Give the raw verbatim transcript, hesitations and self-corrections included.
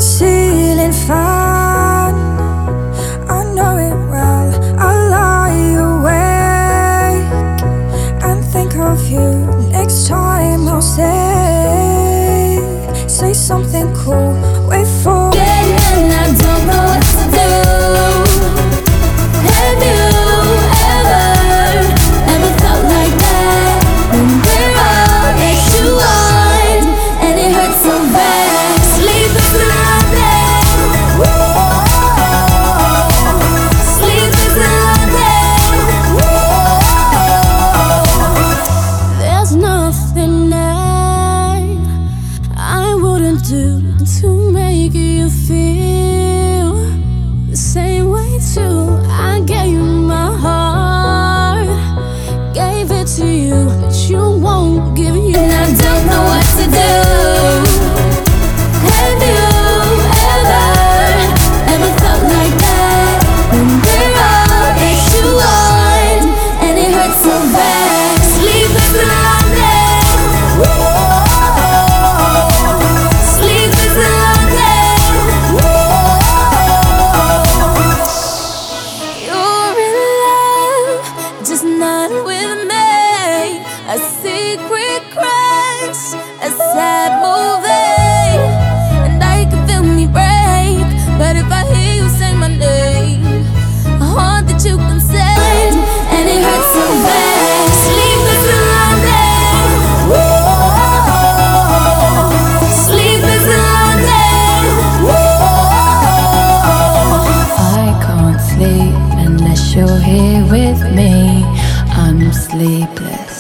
ceiling fan. I know it well. I lie awake and think of you next time I'll say say something cool. Wait for it and I don't know what to do. Have you ever, ever felt like that? When we're all intertwined and it hurts so bad. Sleepless London, sleepless London. There's nothing that I wouldn't do to make you feel the same way too. I gave you my heart, gave it to you, but you won't give you. And I don't know what to do. Have you ever, ever felt like that? When we're all intertwined and it hurts so bad. Sleepless London, sleepless London. You're in love, just not with me. A secret crush, a sad movie, and I can feel me break. But if I hear you say my name, a heart that you can save, and it hurts so bad. Sleepless London, sleepless London. I can't sleep unless you're here with me. I'm sleepless.